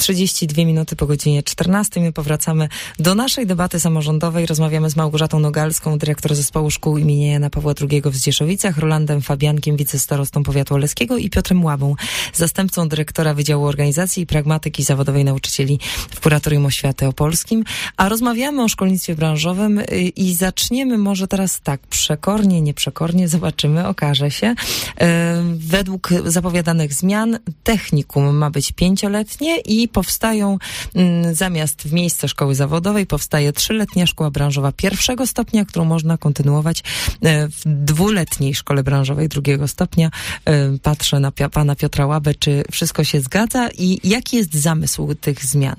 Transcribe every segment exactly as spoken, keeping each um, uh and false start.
trzydzieści dwie minuty po godzinie czternastej. My powracamy do naszej debaty samorządowej. Rozmawiamy z Małgorzatą Nogalską, dyrektor Zespołu Szkół imienia Jana Pawła drugiego w Zdzieszowicach, Rolandem Fabiankiem, wicestarostą powiatu oleskiego i Piotrem Łabą, zastępcą dyrektora Wydziału Organizacji i Pragmatyki Zawodowej Nauczycieli w Kuratorium Oświaty Opolskim. A rozmawiamy o szkolnictwie branżowym i zaczniemy może teraz tak, przekornie, nieprzekornie, zobaczymy, okaże się. Według zapowiadanych zmian technikum ma być pięcioletnie i powstają zamiast w miejsce szkoły zawodowej powstaje trzyletnia szkoła branżowa pierwszego stopnia, którą można kontynuować w dwuletniej szkole branżowej drugiego stopnia. Patrzę na pana Piotra Łabę, czy wszystko się zgadza i jaki jest zamysł tych zmian?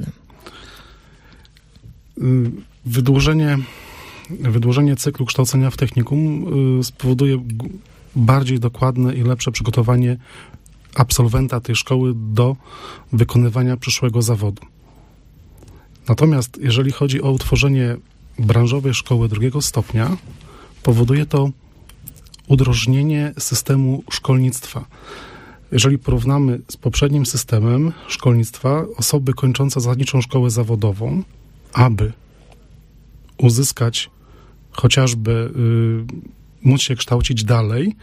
Wydłużenie, wydłużenie cyklu kształcenia w technikum spowoduje bardziej dokładne i lepsze przygotowanie absolwenta tej szkoły do wykonywania przyszłego zawodu. Natomiast jeżeli chodzi o utworzenie branżowej szkoły drugiego stopnia, powoduje to udrożnienie systemu szkolnictwa. Jeżeli porównamy z poprzednim systemem szkolnictwa, osoby kończące zasadniczą szkołę zawodową, aby uzyskać chociażby y, móc się kształcić dalej,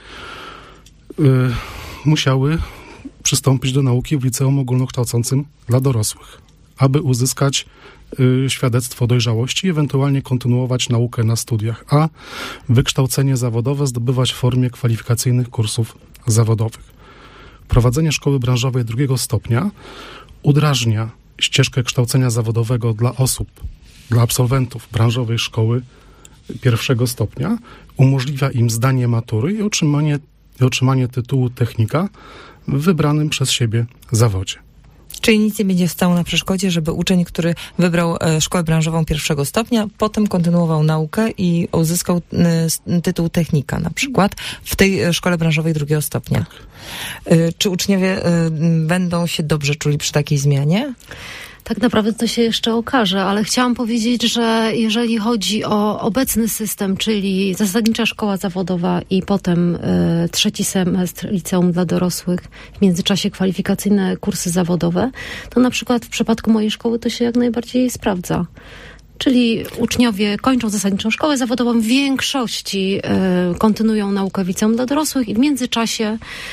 y, musiały przystąpić do nauki w liceum ogólnokształcącym dla dorosłych, aby uzyskać y, świadectwo dojrzałości i ewentualnie kontynuować naukę na studiach, a wykształcenie zawodowe zdobywać w formie kwalifikacyjnych kursów zawodowych. Prowadzenie szkoły branżowej drugiego stopnia udrażnia ścieżkę kształcenia zawodowego dla osób, dla absolwentów branżowej szkoły pierwszego stopnia, umożliwia im zdanie matury i otrzymanie, i otrzymanie tytułu technika w wybranym przez siebie zawodzie. Czyli nic nie będzie stało na przeszkodzie, żeby uczeń, który wybrał szkołę branżową pierwszego stopnia, potem kontynuował naukę i uzyskał tytuł technika na przykład w tej szkole branżowej drugiego stopnia. Tak. Czy uczniowie będą się dobrze czuli przy takiej zmianie? Tak naprawdę to się jeszcze okaże, ale chciałam powiedzieć, że jeżeli chodzi o obecny system, czyli zasadnicza szkoła zawodowa i potem y, trzeci semestr liceum dla dorosłych, w międzyczasie kwalifikacyjne kursy zawodowe, to na przykład w przypadku mojej szkoły to się jak najbardziej sprawdza. Czyli uczniowie kończą zasadniczą szkołę zawodową, w większości y, kontynuują naukę w liceum dla dorosłych i w międzyczasie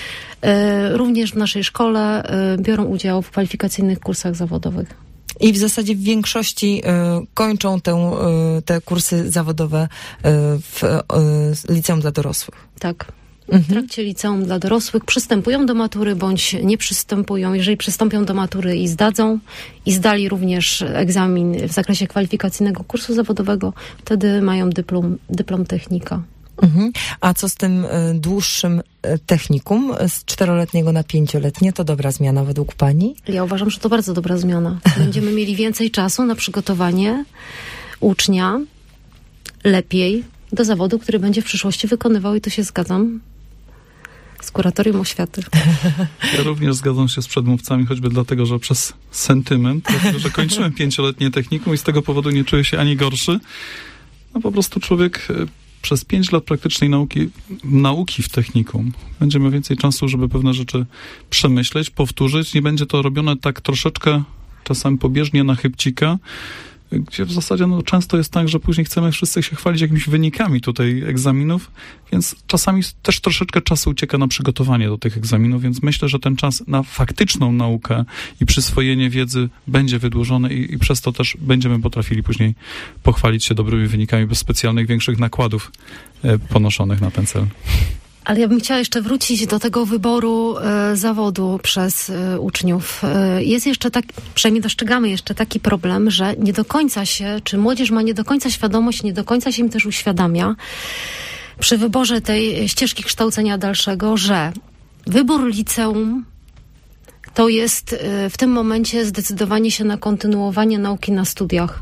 y, również w naszej szkole y, biorą udział w kwalifikacyjnych kursach zawodowych. I w zasadzie w większości y, kończą tę, y, te kursy zawodowe y, w y, liceum dla dorosłych. Tak. Mhm. W trakcie liceum dla dorosłych przystępują do matury, bądź nie przystępują. Jeżeli przystąpią do matury i zdadzą, i zdali również egzamin w zakresie kwalifikacyjnego kursu zawodowego, wtedy mają dyplom, dyplom technika. Mhm. A co z tym y, dłuższym y, technikum z czteroletniego na pięcioletnie? To dobra zmiana według pani? Ja uważam, że to bardzo dobra zmiana. Będziemy mieli więcej czasu na przygotowanie ucznia lepiej do zawodu, który będzie w przyszłości wykonywał, i to się zgadzam z Kuratorium Oświaty. Ja również zgadzam się z przedmówcami, choćby dlatego, że przez sentyment, dlatego, że kończyłem pięcioletnie technikum i z tego powodu nie czuję się ani gorszy. No po prostu człowiek przez pięć lat praktycznej nauki, nauki w technikum będzie miał więcej czasu, żeby pewne rzeczy przemyśleć, powtórzyć. Nie będzie to robione tak troszeczkę czasami pobieżnie na chybcika, gdzie w zasadzie no, często jest tak, że później chcemy wszyscy się chwalić jakimiś wynikami tutaj egzaminów, więc czasami też troszeczkę czasu ucieka na przygotowanie do tych egzaminów, więc myślę, że ten czas na faktyczną naukę i przyswojenie wiedzy będzie wydłużony i, i przez to też będziemy potrafili później pochwalić się dobrymi wynikami bez specjalnych, większych nakładów e, ponoszonych na ten cel. Ale ja bym chciała jeszcze wrócić do tego wyboru e, zawodu przez e, uczniów. E, jest jeszcze tak, przynajmniej dostrzegamy jeszcze taki problem, że nie do końca się, czy młodzież ma nie do końca świadomość, nie do końca się im też uświadamia przy wyborze tej ścieżki kształcenia dalszego, że wybór liceum to jest e, w tym momencie zdecydowanie się na kontynuowanie nauki na studiach.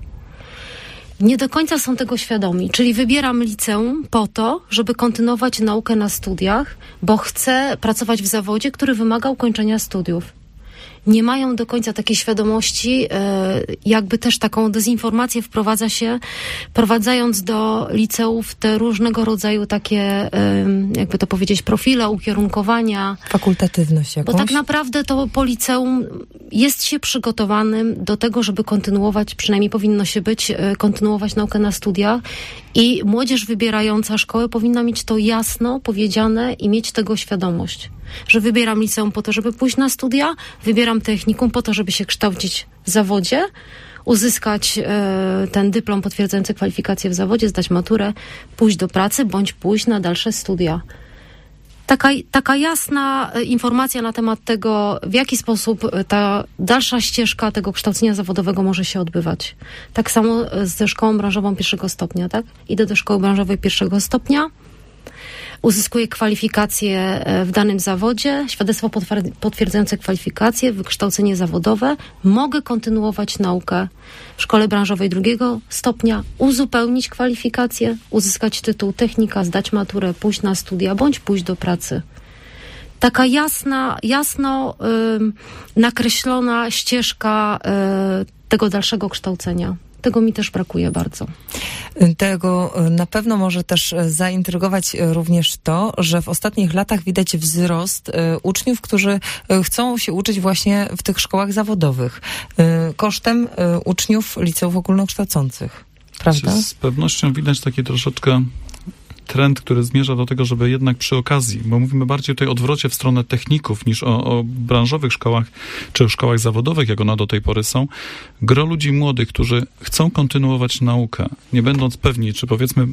Nie do końca są tego świadomi, czyli wybieram liceum po to, żeby kontynuować naukę na studiach, bo chcę pracować w zawodzie, który wymaga ukończenia studiów. nie mają do końca takiej świadomości, jakby też taką dezinformację wprowadza się, wprowadzając do liceów te różnego rodzaju takie, jakby to powiedzieć, profile, ukierunkowania. Fakultatywność jakąś? Bo tak naprawdę to po liceum jest się przygotowanym do tego, żeby kontynuować, przynajmniej powinno się być, kontynuować naukę na studiach i młodzież wybierająca szkołę powinna mieć to jasno powiedziane i mieć tego świadomość, że wybieram liceum po to, żeby pójść na studia, wybieram technikum po to, żeby się kształcić w zawodzie, uzyskać e, ten dyplom potwierdzający kwalifikacje w zawodzie, zdać maturę, pójść do pracy bądź pójść na dalsze studia. Taka, taka jasna informacja na temat tego, w jaki sposób ta dalsza ścieżka tego kształcenia zawodowego może się odbywać. Tak samo ze szkołą branżową pierwszego stopnia, tak? Idę do szkoły branżowej pierwszego stopnia, uzyskuję kwalifikacje w danym zawodzie, świadectwo potwierdzające kwalifikacje, wykształcenie zawodowe, mogę kontynuować naukę w szkole branżowej drugiego stopnia, uzupełnić kwalifikacje, uzyskać tytuł technika, zdać maturę, pójść na studia, bądź pójść do pracy. Taka jasna, jasno ym, nakreślona ścieżka y, tego dalszego kształcenia. Tego mi też brakuje bardzo. Tego na pewno może też zaintrygować również to, że w ostatnich latach widać wzrost uczniów, którzy chcą się uczyć właśnie w tych szkołach zawodowych, kosztem uczniów liceów ogólnokształcących. Prawda? Z pewnością widać taki troszeczkę trend, który zmierza do tego, żeby jednak przy okazji, bo mówimy bardziej tutaj o odwrocie w stronę techników niż o, o branżowych szkołach, czy szkołach zawodowych, jak one do tej pory są, gro ludzi młodych, którzy chcą kontynuować naukę, nie będąc pewni, czy powiedzmy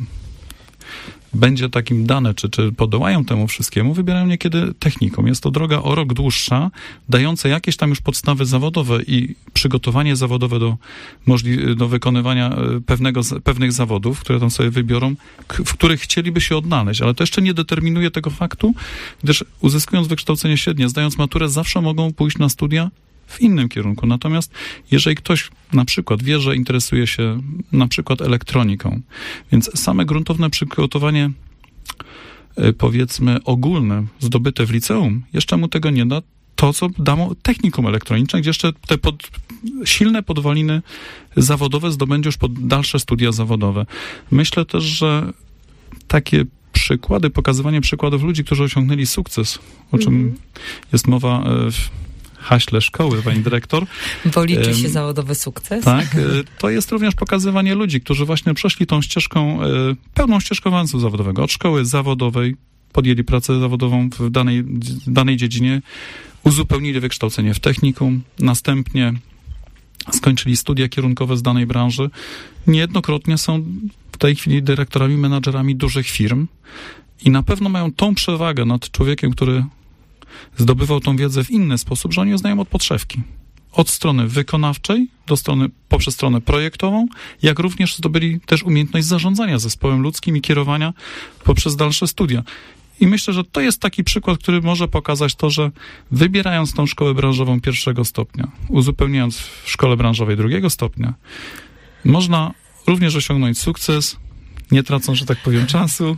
będzie takim dane, czy, czy podołają temu wszystkiemu, wybierają niekiedy technikum. Jest to droga o rok dłuższa, dająca jakieś tam już podstawy zawodowe i przygotowanie zawodowe do, możli- do wykonywania pewnego, pewnych zawodów, które tam sobie wybiorą, k- w których chcieliby się odnaleźć. Ale to jeszcze nie determinuje tego faktu, gdyż uzyskując wykształcenie średnie, zdając maturę, zawsze mogą pójść na studia w innym kierunku. Natomiast jeżeli ktoś na przykład wie, że interesuje się na przykład elektroniką, więc same gruntowne przygotowanie, powiedzmy ogólne, zdobyte w liceum, jeszcze mu tego nie da, to co da mu technikum elektroniczne, gdzie jeszcze te pod, silne podwaliny zawodowe zdobędzie już pod dalsze studia zawodowe. Myślę też, że takie przykłady, pokazywanie przykładów ludzi, którzy osiągnęli sukces, o czym mm. jest mowa w haśle szkoły, pani dyrektor. Bo liczy się zawodowy sukces. Tak, to jest również pokazywanie ludzi, którzy właśnie przeszli tą ścieżką, pełną ścieżką awansu zawodowego. Od szkoły zawodowej podjęli pracę zawodową w danej, danej dziedzinie, uzupełnili wykształcenie w technikum, następnie skończyli studia kierunkowe z danej branży. Niejednokrotnie są w tej chwili dyrektorami, menadżerami dużych firm i na pewno mają tą przewagę nad człowiekiem, który zdobywał tą wiedzę w inny sposób, że oni ją znają od podszewki. Od strony wykonawczej, do strony, poprzez stronę projektową, jak również zdobyli też umiejętność zarządzania zespołem ludzkim i kierowania poprzez dalsze studia. I myślę, że to jest taki przykład, który może pokazać to, że wybierając tą szkołę branżową pierwszego stopnia, uzupełniając w szkole branżowej drugiego stopnia, można również osiągnąć sukces, nie tracąc, że tak powiem, czasu.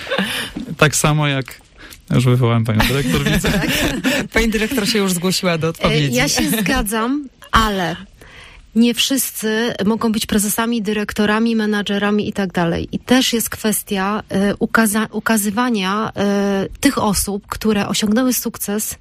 Tak samo jak już wywołałem panią dyrektor, widzę. Tak? Pani dyrektor się już zgłosiła do odpowiedzi. Ja się zgadzam, ale nie wszyscy mogą być prezesami, dyrektorami, menadżerami i tak dalej. I też jest kwestia y, ukaza- ukazywania y, tych osób, które osiągnęły sukces,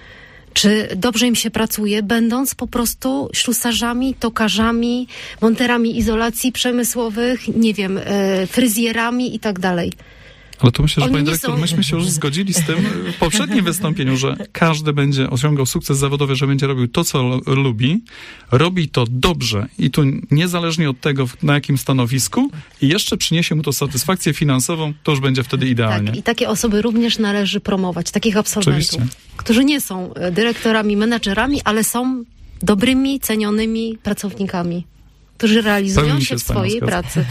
czy dobrze im się pracuje, będąc po prostu ślusarzami, tokarzami, monterami izolacji przemysłowych, nie wiem, y, fryzjerami i tak dalej. Ale to myślę, że Oni pani nie dyrektor, są... myśmy się już zgodzili z tym w poprzednim wystąpieniu, że każdy będzie osiągał sukces zawodowy, że będzie robił to, co l- lubi, robi to dobrze i tu niezależnie od tego, na jakim stanowisku i jeszcze przyniesie mu to satysfakcję finansową, to już będzie wtedy idealnie. Tak, i takie osoby również należy promować, takich absolwentów, Oczywiście. którzy nie są dyrektorami, menadżerami, ale są dobrymi, cenionymi pracownikami, którzy realizują Pełni się się w z panią swojej zgadzam. pracy.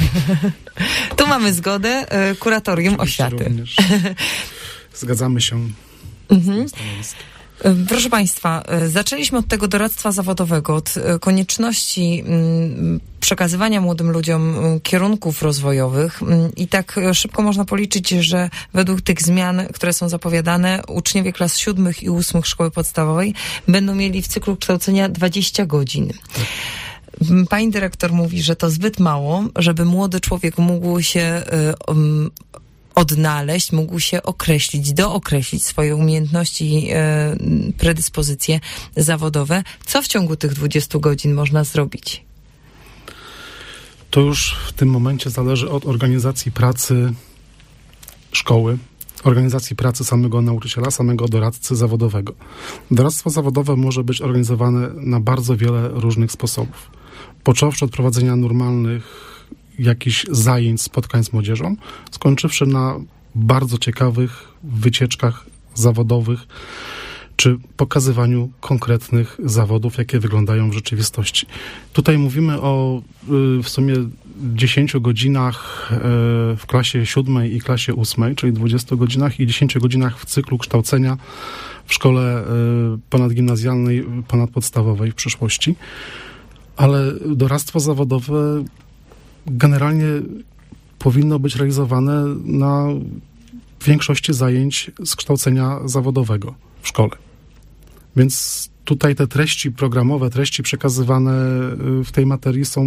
Tu mamy zgodę, kuratorium Oczywiście oświaty. również. Zgadzamy się Mhm. z tym stanowiskiem. Proszę Państwa, zaczęliśmy od tego doradztwa zawodowego, od konieczności przekazywania młodym ludziom kierunków rozwojowych i tak szybko można policzyć, że według tych zmian, które są zapowiadane, uczniowie klas siódmych i ósmych szkoły podstawowej będą mieli w cyklu kształcenia dwadzieścia godzin. Pani dyrektor mówi, że to zbyt mało, żeby młody człowiek mógł się um, odnaleźć, mógł się określić, dookreślić swoje umiejętności i e, predyspozycje zawodowe. Co w ciągu tych dwudziestu godzin można zrobić? To już w tym momencie zależy od organizacji pracy szkoły, organizacji pracy samego nauczyciela, samego doradcy zawodowego. Doradztwo zawodowe może być organizowane na bardzo wiele różnych sposobów. Począwszy od prowadzenia normalnych jakichś zajęć, spotkań z młodzieżą, skończywszy na bardzo ciekawych wycieczkach zawodowych, czy pokazywaniu konkretnych zawodów, jakie wyglądają w rzeczywistości. Tutaj mówimy o w sumie dziesięciu godzinach w klasie siódmej i klasie ósmej, czyli dwudziestu godzinach i dziesięciu godzinach w cyklu kształcenia w szkole ponadgimnazjalnej, ponadpodstawowej w przyszłości. Ale doradztwo zawodowe generalnie powinno być realizowane na większości zajęć z kształcenia zawodowego w szkole. Więc tutaj te treści programowe, treści przekazywane w tej materii są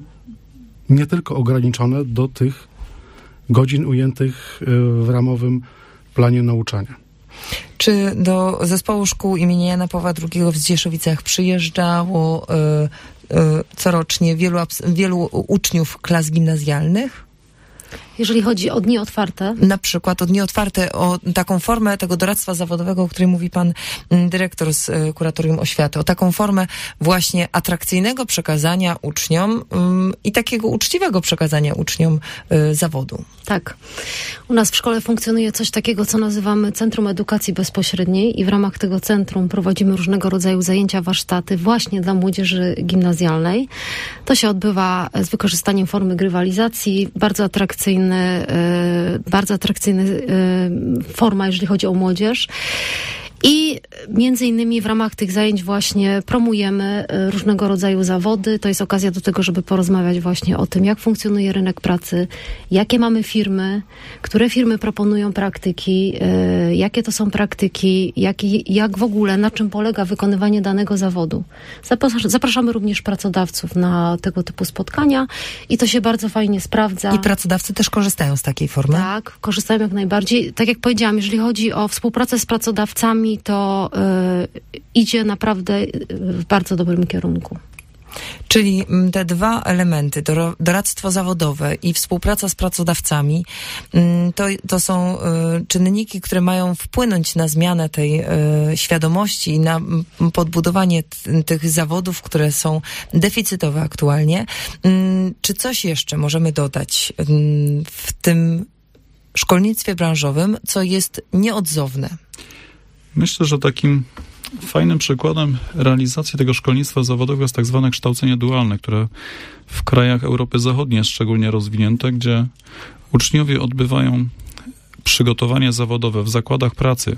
nie tylko ograniczone do tych godzin ujętych w ramowym planie nauczania. Czy do zespołu szkół imienia Jana Pawła drugiego w Zdzieszowicach przyjeżdżało y, y, corocznie wielu, wielu uczniów klas gimnazjalnych? Jeżeli chodzi o dni otwarte? Na przykład o dni otwarte, o taką formę tego doradztwa zawodowego, o której mówi pan dyrektor z Kuratorium Oświaty, o taką formę właśnie atrakcyjnego przekazania uczniom um, i takiego uczciwego przekazania uczniom y, zawodu. Tak. U nas w szkole funkcjonuje coś takiego, co nazywamy Centrum Edukacji Bezpośredniej i w ramach tego centrum prowadzimy różnego rodzaju zajęcia, warsztaty właśnie dla młodzieży gimnazjalnej. To się odbywa z wykorzystaniem formy grywalizacji, bardzo atrakcyjnej bardzo atrakcyjna forma, jeżeli chodzi o młodzież. I między innymi w ramach tych zajęć właśnie promujemy różnego rodzaju zawody. To jest okazja do tego, żeby porozmawiać właśnie o tym, jak funkcjonuje rynek pracy, jakie mamy firmy, które firmy proponują praktyki, jakie to są praktyki, jak, jak w ogóle, na czym polega wykonywanie danego zawodu. Zapraszamy również pracodawców na tego typu spotkania i to się bardzo fajnie sprawdza. I pracodawcy też korzystają z takiej formy? Tak, korzystają jak najbardziej. Tak jak powiedziałam, jeżeli chodzi o współpracę z pracodawcami, to y, idzie naprawdę w bardzo dobrym kierunku. Czyli te dwa elementy, doradztwo zawodowe i współpraca z pracodawcami, to, to są czynniki, które mają wpłynąć na zmianę tej świadomości i na podbudowanie t- tych zawodów, które są deficytowe aktualnie. Czy coś jeszcze możemy dodać w tym szkolnictwie branżowym, co jest nieodzowne? Myślę, że takim fajnym przykładem realizacji tego szkolnictwa zawodowego jest tak zwane kształcenie dualne, które w krajach Europy Zachodniej jest szczególnie rozwinięte, gdzie uczniowie odbywają przygotowanie zawodowe w zakładach pracy,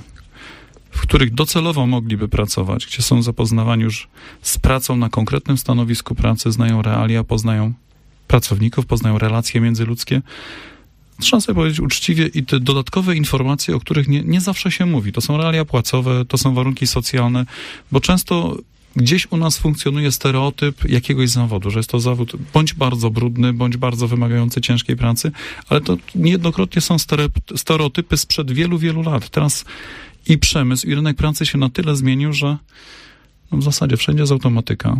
w których docelowo mogliby pracować, gdzie są zapoznawani już z pracą na konkretnym stanowisku pracy, znają realia, poznają pracowników, poznają relacje międzyludzkie. Trzeba sobie powiedzieć uczciwie i te dodatkowe informacje, o których nie, nie zawsze się mówi. To są realia płacowe, to są warunki socjalne, bo często gdzieś u nas funkcjonuje stereotyp jakiegoś zawodu, że jest to zawód bądź bardzo brudny, bądź bardzo wymagający ciężkiej pracy, ale to niejednokrotnie są stereotypy sprzed wielu, wielu lat. Teraz i przemysł, i rynek pracy się na tyle zmienił, że no w zasadzie wszędzie jest automatyka.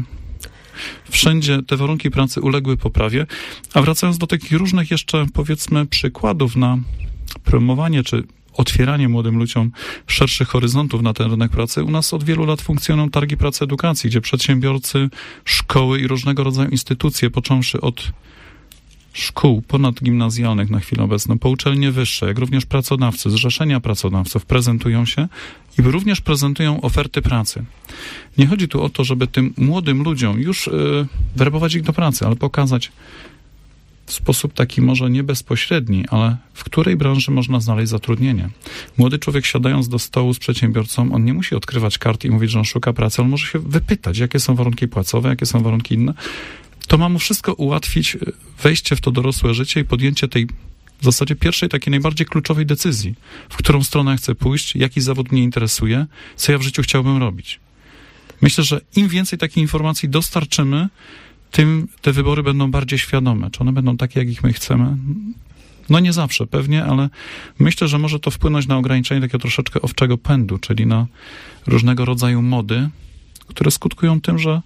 Wszędzie te warunki pracy uległy poprawie, a wracając do takich różnych jeszcze, powiedzmy, przykładów na promowanie czy otwieranie młodym ludziom szerszych horyzontów na ten rynek pracy, u nas od wielu lat funkcjonują targi pracy edukacji, gdzie przedsiębiorcy, szkoły i różnego rodzaju instytucje, począwszy od szkół ponadgimnazjalnych na chwilę obecną, po uczelnie wyższe, jak również pracodawcy, zrzeszenia pracodawców prezentują się i również prezentują oferty pracy. Nie chodzi tu o to, żeby tym młodym ludziom już yy, werbować ich do pracy, ale pokazać, w sposób taki może nie bezpośredni, ale w której branży można znaleźć zatrudnienie. Młody człowiek siadając do stołu z przedsiębiorcą, on nie musi odkrywać kart i mówić, że on szuka pracy, on może się wypytać, jakie są warunki płacowe, jakie są warunki inne. To ma mu wszystko ułatwić wejście w to dorosłe życie i podjęcie tej w zasadzie pierwszej, takiej najbardziej kluczowej decyzji, w którą stronę ja chcę pójść, jaki zawód mnie interesuje, co ja w życiu chciałbym robić. Myślę, że im więcej takich informacji dostarczymy, tym te wybory będą bardziej świadome. Czy one będą takie, jak ich my chcemy? No nie zawsze, pewnie, ale myślę, że może to wpłynąć na ograniczenie takiego troszeczkę owczego pędu, czyli na różnego rodzaju mody, które skutkują tym, że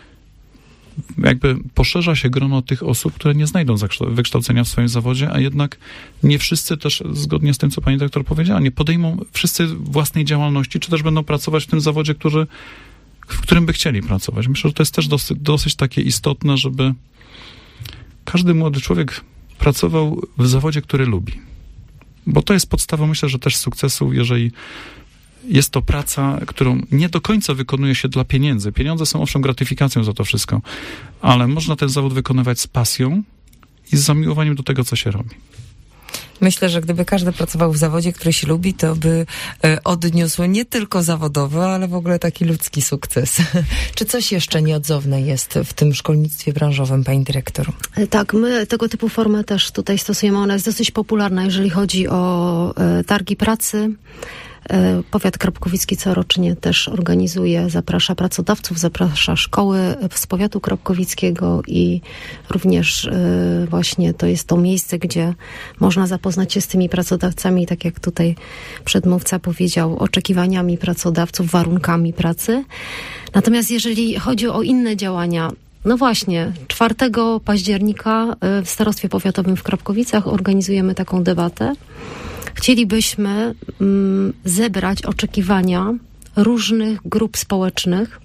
jakby poszerza się grono tych osób, które nie znajdą wykształcenia w swoim zawodzie, a jednak nie wszyscy też, zgodnie z tym, co pani dyrektor powiedziała, nie podejmą wszyscy własnej działalności, czy też będą pracować w tym zawodzie, który, w którym by chcieli pracować. Myślę, że to jest też dosyć, dosyć takie istotne, żeby każdy młody człowiek pracował w zawodzie, który lubi. Bo to jest podstawą, myślę, że też sukcesu, jeżeli jest to praca, którą nie do końca wykonuje się dla pieniędzy. Pieniądze są owszem gratyfikacją za to wszystko, ale można ten zawód wykonywać z pasją i z zamiłowaniem do tego, co się robi. Myślę, że gdyby każdy pracował w zawodzie, który się lubi, to by odniósł nie tylko zawodowy, ale w ogóle taki ludzki sukces. Czy coś jeszcze nieodzowne jest w tym szkolnictwie branżowym, pani dyrektor? Tak, my tego typu formę też tutaj stosujemy. Ona jest dosyć popularna, jeżeli chodzi o targi pracy. Powiat krapkowicki corocznie też organizuje, zaprasza pracodawców, zaprasza szkoły z powiatu krapkowickiego i również właśnie to jest to miejsce, gdzie można zapoznać się z tymi pracodawcami, tak jak tutaj przedmówca powiedział, oczekiwaniami pracodawców, warunkami pracy. Natomiast jeżeli chodzi o inne działania, no właśnie, czwartego października w Starostwie Powiatowym w Krapkowicach organizujemy taką debatę. Chcielibyśmy mm, zebrać oczekiwania różnych grup społecznych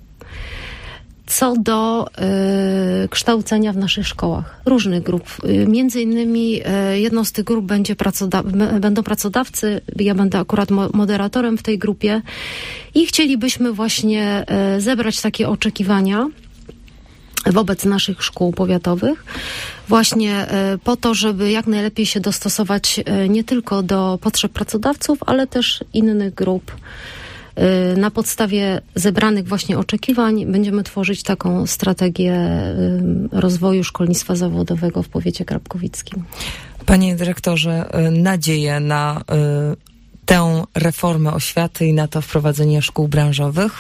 co do y, kształcenia w naszych szkołach. Różnych grup. Y, między innymi y, jedną z tych grup będzie pracoda- będą pracodawcy. Ja będę akurat mo- moderatorem w tej grupie i chcielibyśmy właśnie y, zebrać takie oczekiwania wobec naszych szkół powiatowych, właśnie po to, żeby jak najlepiej się dostosować nie tylko do potrzeb pracodawców, ale też innych grup. Na podstawie zebranych właśnie oczekiwań będziemy tworzyć taką strategię rozwoju szkolnictwa zawodowego w powiecie krapkowickim. Panie dyrektorze, nadzieję na tę reformę oświaty i na to wprowadzenie szkół branżowych?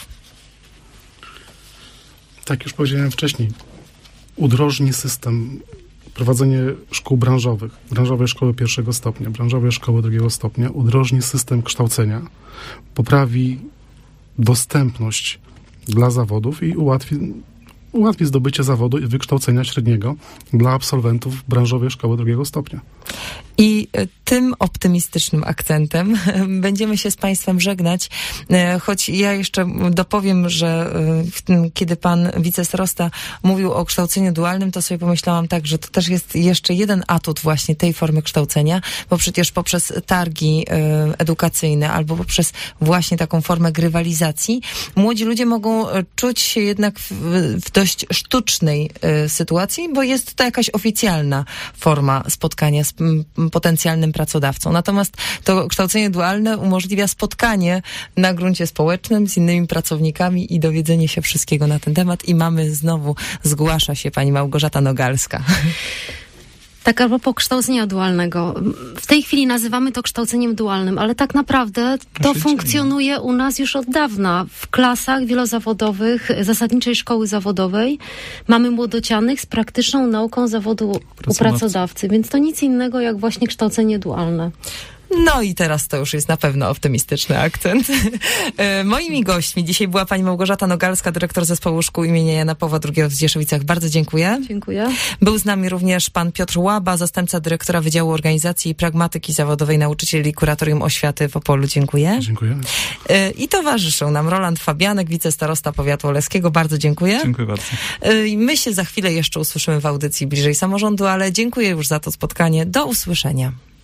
Tak już powiedziałem wcześniej, udrożni system prowadzenie szkół branżowych, branżowej szkoły pierwszego stopnia, branżowej szkoły drugiego stopnia, udrożni system kształcenia, poprawi dostępność dla zawodów i ułatwi, ułatwi zdobycie zawodu i wykształcenia średniego dla absolwentów branżowej szkoły drugiego stopnia. I tym optymistycznym akcentem będziemy się z Państwem żegnać, choć ja jeszcze dopowiem, że kiedy pan wicestarosta mówił o kształceniu dualnym, to sobie pomyślałam tak, że to też jest jeszcze jeden atut właśnie tej formy kształcenia, bo przecież poprzez targi edukacyjne albo poprzez właśnie taką formę grywalizacji młodzi ludzie mogą czuć się jednak w, w dość sztucznej sytuacji, bo jest to jakaś oficjalna forma spotkania z potencjalnym pracodawcą. Natomiast to kształcenie dualne umożliwia spotkanie na gruncie społecznym z innymi pracownikami i dowiedzenie się wszystkiego na ten temat. I mamy znowu, zgłasza się pani Małgorzata Nogalska. Tak, a propos kształcenia dualnego. W tej chwili nazywamy to kształceniem dualnym, ale tak naprawdę to funkcjonuje u nas już od dawna. W klasach wielozawodowych zasadniczej szkoły zawodowej mamy młodocianych z praktyczną nauką zawodu u pracodawcy, więc to nic innego jak właśnie kształcenie dualne. No i teraz to już jest na pewno optymistyczny akcent. Moimi gośćmi dzisiaj była pani Małgorzata Nogalska, dyrektor Zespołu Szkół imienia Jana Pawła drugiego w Zdzieszowicach. Bardzo dziękuję. Dziękuję. Był z nami również pan Piotr Łaba, zastępca dyrektora Wydziału Organizacji i Pragmatyki Zawodowej, nauczyciel i Kuratorium Oświaty w Opolu. Dziękuję. Dziękuję. I towarzyszą nam Roland Fabianek, wicestarosta powiatu oleskiego. Bardzo dziękuję. Dziękuję bardzo. My się za chwilę jeszcze usłyszymy w audycji Bliżej Samorządu, ale dziękuję już za to spotkanie. Do usłyszenia.